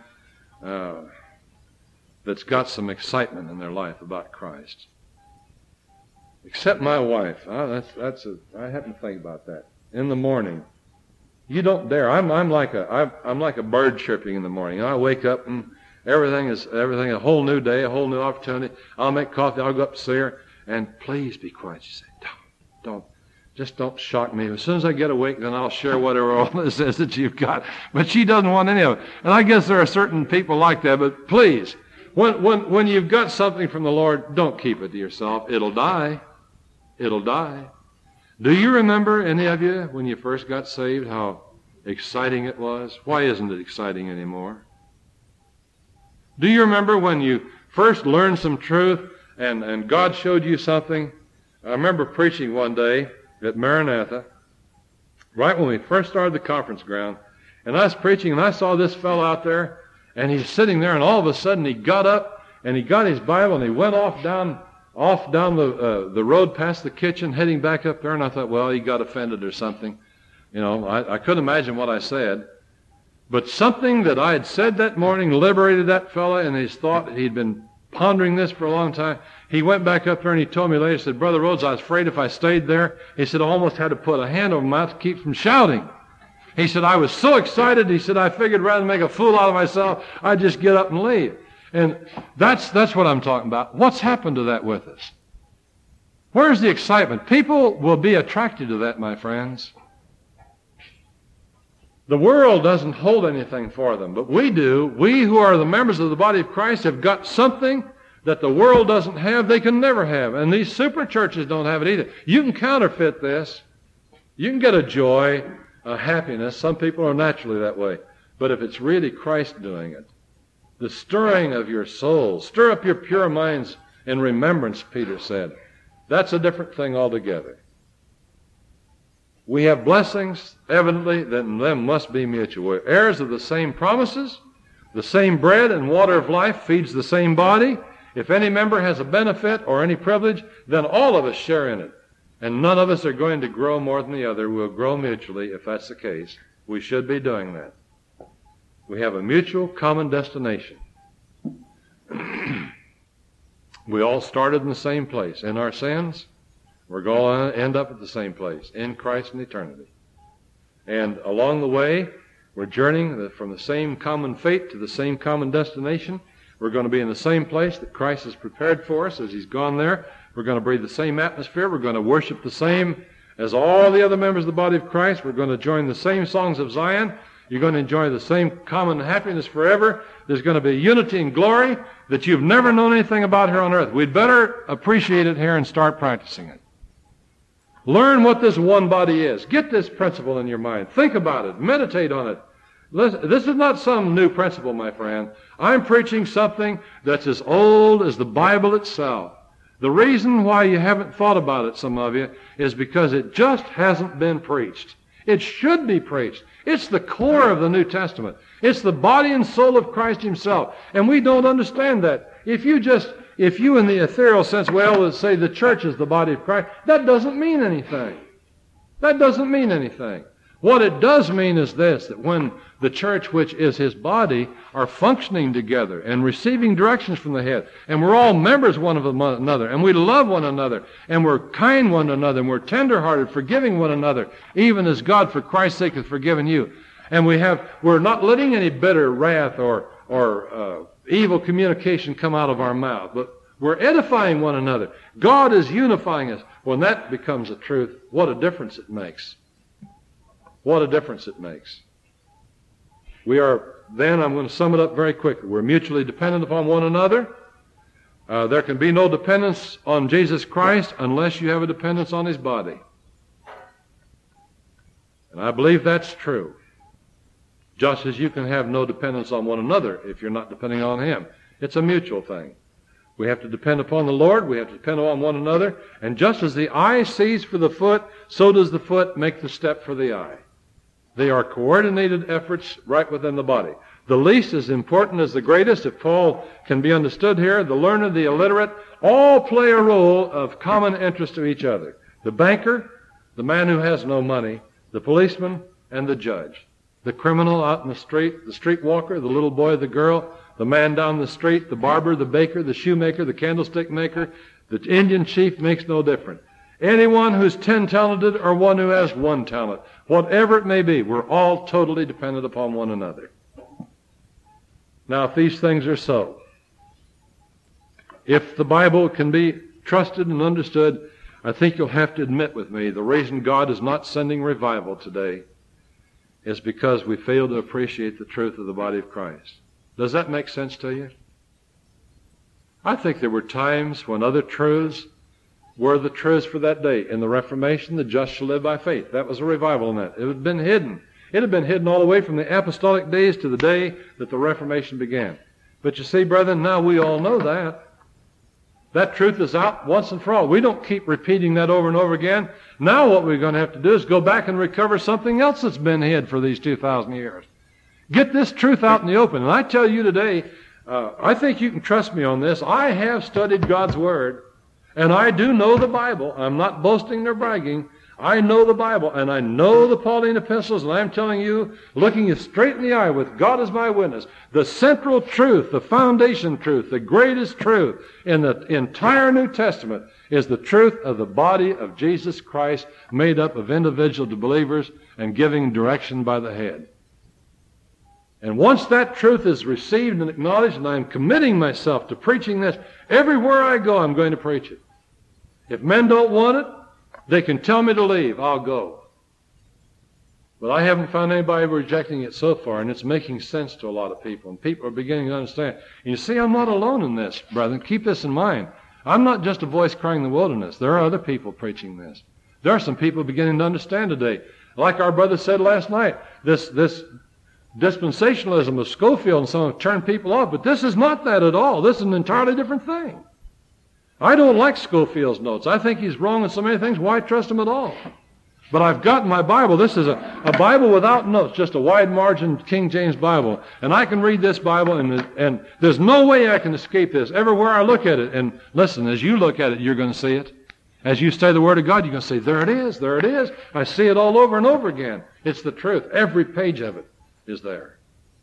that's got some excitement in their life about Christ. Except my wife. I happen to think about that. In the morning, you don't dare. I'm like a bird chirping in the morning. I wake up and everything, a whole new day, a whole new opportunity. I'll make coffee. I'll go up to see her, and please be quiet. She said, don't shock me. As soon as I get awake, then I'll share whatever all this is that you've got. But she doesn't want any of it. And I guess there are certain people like that. But please, when you've got something from the Lord, don't keep it to yourself. It'll die. It'll die. Do you remember, any of you, when you first got saved, how exciting it was? Why isn't it exciting anymore? Do you remember when you first learned some truth and God showed you something? I remember preaching one day at Maranatha, right when we first started the conference ground, and I was preaching, and I saw this fellow out there, and he's sitting there, and all of a sudden he got up, and he got his Bible, and he went off down the road past the kitchen, heading back up there, and I thought, well, he got offended or something. I couldn't imagine what I said. But something that I had said that morning liberated that fellow in his thought. He'd been pondering this for a long time. He went back up there and he told me later, he said, Brother Rhodes, I was afraid if I stayed there, he said, I almost had to put a hand over my mouth to keep from shouting. He said, I was so excited, he said, I figured rather than make a fool out of myself, I'd just get up and leave. And that's what I'm talking about. What's happened to that with us? Where's the excitement? People will be attracted to that, my friends. The world doesn't hold anything for them, but we do. We who are the members of the body of Christ have got something that the world doesn't have, they can never have. And these super churches don't have it either. You can counterfeit this. You can get a joy, a happiness. Some people are naturally that way. But if it's really Christ doing it, the stirring of your soul, stir up your pure minds in remembrance, Peter said. That's a different thing altogether. We have blessings, evidently, then them must be mutual. We're heirs of the same promises. The same bread and water of life feeds the same body. If any member has a benefit or any privilege, then all of us share in it. And none of us are going to grow more than the other. We'll grow mutually if that's the case. We should be doing that. We have a mutual common destination. We all started in the same place. In our sins, we're going to end up at the same place, in Christ in eternity. And along the way, we're journeying from the same common fate to the same common destination. We're going to be in the same place that Christ has prepared for us as He's gone there. We're going to breathe the same atmosphere. We're going to worship the same as all the other members of the body of Christ. We're going to join the same songs of Zion. You're going to enjoy the same common happiness forever. There's going to be unity and glory that you've never known anything about here on earth. We'd better appreciate it here and start practicing it. Learn what this one body is. Get this principle in your mind. Think about it. Meditate on it. This is not some new principle, my friend. I'm preaching something that's as old as the Bible itself. The reason why you haven't thought about it, some of you, is because it just hasn't been preached. It should be preached. It's the core of the New Testament. It's the body and soul of Christ himself. And we don't understand that. If you in the ethereal sense, well, let's say the church is the body of Christ, that doesn't mean anything. That doesn't mean anything. What it does mean is this, that when the church, which is his body, are functioning together and receiving directions from the head, and we're all members one of another, and we love one another, and we're kind one to another, and we're tenderhearted, forgiving one another, even as God, for Christ's sake, has forgiven you. And we're not letting any bitter wrath or evil communication come out of our mouth, but we're edifying one another. God is unifying us. When that becomes a truth, what a difference it makes. What a difference it makes. Then I'm going to sum it up very quickly. We're mutually dependent upon one another. There can be no dependence on Jesus Christ unless you have a dependence on his body. And I believe that's true. Just as you can have no dependence on one another if you're not depending on him. It's a mutual thing. We have to depend upon the Lord. We have to depend on one another. And just as the eye sees for the foot, so does the foot make the step for the eye. They are coordinated efforts right within the body. The least is important as the greatest. If Paul can be understood here, the learned, the illiterate, all play a role of common interest to each other. The banker, the man who has no money, the policeman, and the judge. The criminal out in the street walker, the little boy, the girl, the man down the street, the barber, the baker, the shoemaker, the candlestick maker, the Indian chief, makes no difference. Anyone who's 10 talented or one who has 1 talent, whatever it may be, we're all totally dependent upon one another. Now, if these things are so, if the Bible can be trusted and understood, I think you'll have to admit with me the reason God is not sending revival today is because we fail to appreciate the truth of the body of Christ. Does that make sense to you? I think there were times when other truths were the truths for that day. In the Reformation, the just shall live by faith. That was a revival in that. It had been hidden. It had been hidden all the way from the apostolic days to the day that the Reformation began. But you see, brethren, now we all know that. That truth is out once and for all. We don't keep repeating that over and over again. Now what we're going to have to do is go back and recover something else that's been hid for these 2,000 years. Get this truth out in the open. And I tell you today, I think you can trust me on this. I have studied God's Word, and I do know the Bible. I'm not boasting nor bragging. I know the Bible, and I know the Pauline epistles, and I'm telling you, looking you straight in the eye with God as my witness, the central truth, the foundation truth, the greatest truth in the entire New Testament is the truth of the body of Jesus Christ made up of individual believers and giving direction by the head. And once that truth is received and acknowledged, and I'm committing myself to preaching this, everywhere I go I'm going to preach it. If men don't want it, they can tell me to leave. I'll go. But I haven't found anybody rejecting it so far, and it's making sense to a lot of people, and people are beginning to understand. And you see, I'm not alone in this, brethren. Keep this in mind. I'm not just a voice crying in the wilderness. There are other people preaching this. There are some people beginning to understand today. Like our brother said last night, this dispensationalism of Scofield and some have turned people off, but this is not that at all. This is an entirely different thing. I don't like Scofield's notes. I think he's wrong in so many things. Why trust him at all? But I've got in my Bible, this is a Bible without notes, just a wide margin King James Bible. And I can read this Bible, and there's no way I can escape this. Everywhere I look at it, and listen, as you look at it, you're going to see it. As you study the Word of God, you're going to say, there it is, there it is. I see it all over and over again. It's the truth. Every page of it is there.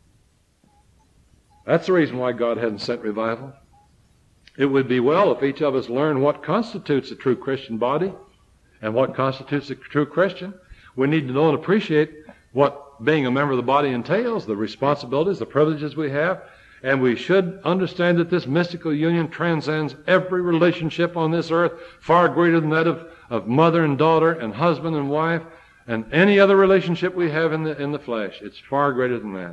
That's the reason why God hadn't sent revival. It would be well if each of us learned what constitutes a true Christian body and what constitutes a true Christian. We need to know and appreciate what being a member of the body entails, the responsibilities, the privileges we have, and we should understand that this mystical union transcends every relationship on this earth, far greater than that of mother and daughter and husband and wife and any other relationship we have in the flesh. It's far greater than that.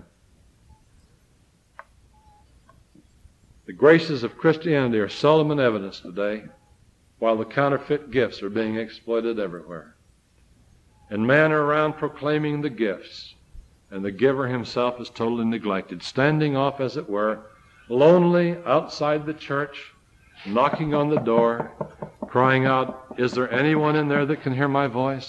The graces of Christianity are seldom in evidence today, while the counterfeit gifts are being exploited everywhere. And men are around proclaiming the gifts, and the giver himself is totally neglected, standing off, as it were, lonely outside the church, knocking on the door, crying out, is there anyone in there that can hear my voice?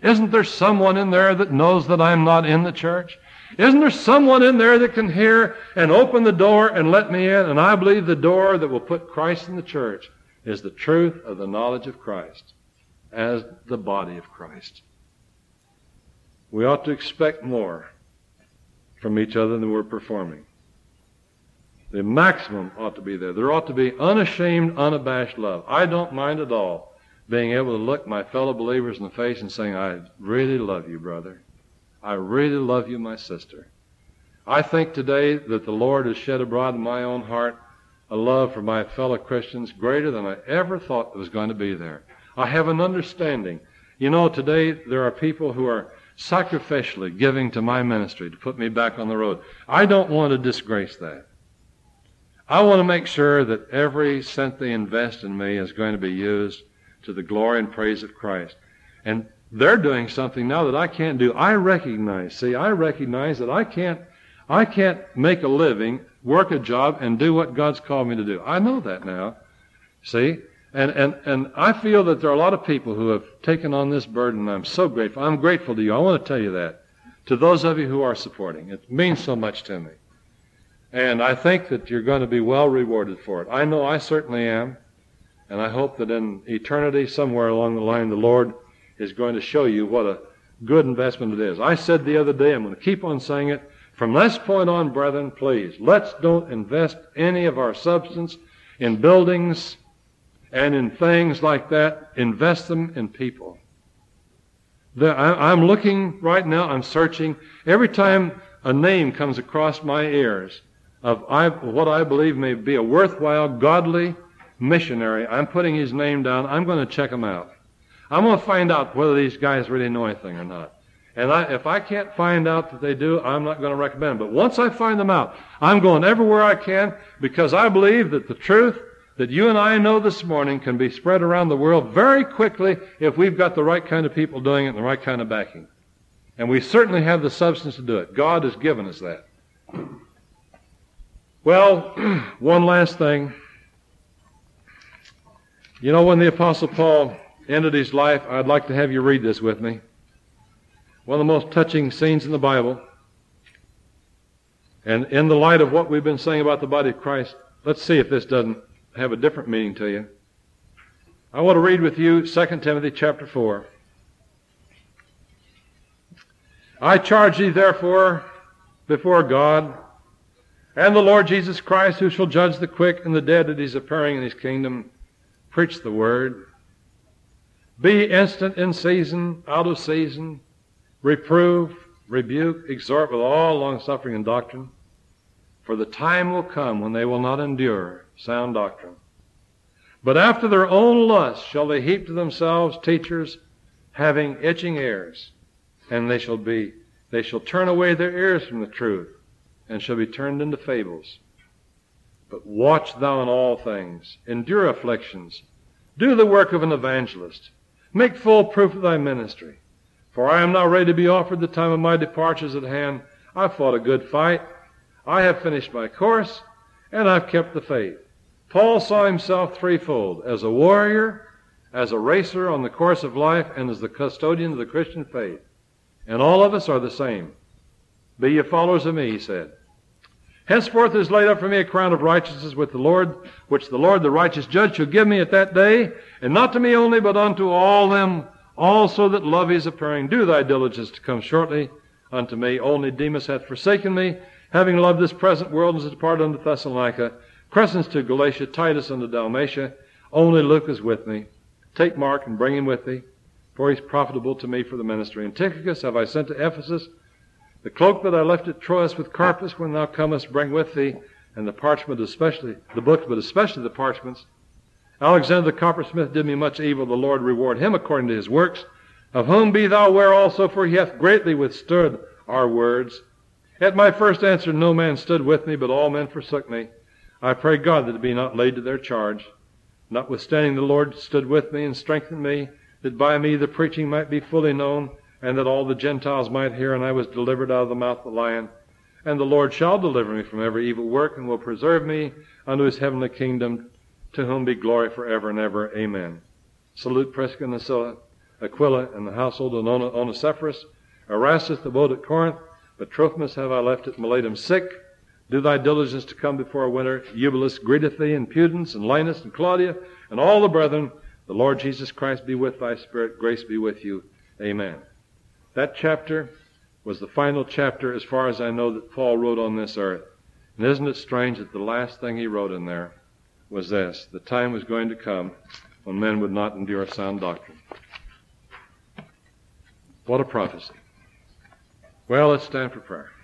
Isn't there someone in there that knows that I'm not in the church? Isn't there someone in there that can hear and open the door and let me in? And I believe the door that will put Christ in the church is the truth of the knowledge of Christ as the body of Christ. We ought to expect more from each other than we're performing. The maximum ought to be there. There ought to be unashamed, unabashed love. I don't mind at all being able to look my fellow believers in the face and saying, I really love you, brother. I really love you, my sister. I think today that the Lord has shed abroad in my own heart a love for my fellow Christians greater than I ever thought was going to be there. I have an understanding. You know, today there are people who are sacrificially giving to my ministry to put me back on the road. I don't want to disgrace that. I want to make sure that every cent they invest in me is going to be used to the glory and praise of Christ. And they're doing something now that I can't do. I recognize that I can't make a living, work a job, and do what God's called me to do. I know that now. See? And I feel that there are a lot of people who have taken on this burden, and I'm so grateful. I'm grateful to you. I want to tell you that. To those of you who are supporting. It means so much to me. And I think that you're going to be well rewarded for it. I know I certainly am. And I hope that in eternity, somewhere along the line, the Lord is going to show you what a good investment it is. I said the other day, I'm going to keep on saying it, from this point on, brethren, please, let's don't invest any of our substance in buildings and in things like that. Invest them in people. I'm looking right now, I'm searching. Every time a name comes across my ears of what I believe may be a worthwhile, godly missionary, I'm putting his name down. I'm going to check him out. I'm going to find out whether these guys really know anything or not. And if I can't find out that they do, I'm not going to recommend them. But once I find them out, I'm going everywhere I can, because I believe that the truth that you and I know this morning can be spread around the world very quickly if we've got the right kind of people doing it and the right kind of backing. And we certainly have the substance to do it. God has given us that. Well, one last thing. You know, when the Apostle Paul ended his life, I'd like to have you read this with me. One of the most touching scenes in the Bible. And in the light of what we've been saying about the body of Christ, let's see if this doesn't have a different meaning to you. I want to read with you 2 Timothy chapter 4. I charge thee therefore before God and the Lord Jesus Christ, who shall judge the quick and the dead at his appearing in his kingdom, preach the word. Be instant in season, out of season, reprove, rebuke, exhort with all longsuffering and doctrine. For the time will come when they will not endure sound doctrine. But after their own lust shall they heap to themselves teachers having itching ears, and they shall turn away their ears from the truth, and shall be turned into fables. But watch thou in all things, endure afflictions, do the work of an evangelist, make full proof of thy ministry. For I am now ready to be offered, the time of my departure is at hand. I've fought a good fight, I have finished my course, and I've kept the faith. Paul saw himself threefold: as a warrior, as a racer on the course of life, and as the custodian of the Christian faith. And all of us are the same. Be ye followers of me, he said. Henceforth is laid up for me a crown of righteousness with the Lord, which the Lord, the righteous judge, shall give me at that day, and not to me only, but unto all them also that love his appearing. Do thy diligence to come shortly unto me. Only Demas hath forsaken me, having loved this present world, and is departed unto Thessalonica. Crescens to Galatia, Titus unto Dalmatia. Only Luke is with me. Take Mark and bring him with thee, for he is profitable to me for the ministry. And Tychicus have I sent to Ephesus. The cloak that I left at Troas with Carpus, when thou comest, bring with thee, and the parchment, especially the books, but especially the parchments. Alexander the coppersmith did me much evil. The Lord reward him according to his works, of whom be thou aware also, for he hath greatly withstood our words. At my first answer no man stood with me, but all men forsook me. I pray God that it be not laid to their charge. Notwithstanding the Lord stood with me and strengthened me, that by me the preaching might be fully known, and that all the Gentiles might hear, and I was delivered out of the mouth of the lion. And the Lord shall deliver me from every evil work, and will preserve me unto his heavenly kingdom, to whom be glory forever and ever. Amen. Salute Prisca and Aquila. Aquila, and the household of Onesiphorus. Erastus abode at Corinth, but Trophimus have I left at Miletum sick. Do thy diligence to come before winter. Eubulus greeteth thee, and Pudens, and Linus, and Claudia, and all the brethren. The Lord Jesus Christ be with thy spirit. Grace be with you. Amen. That chapter was the final chapter, as far as I know, that Paul wrote on this earth. And isn't it strange that the last thing he wrote in there was this: the time was going to come when men would not endure sound doctrine. What a prophecy. Well, let's stand for prayer.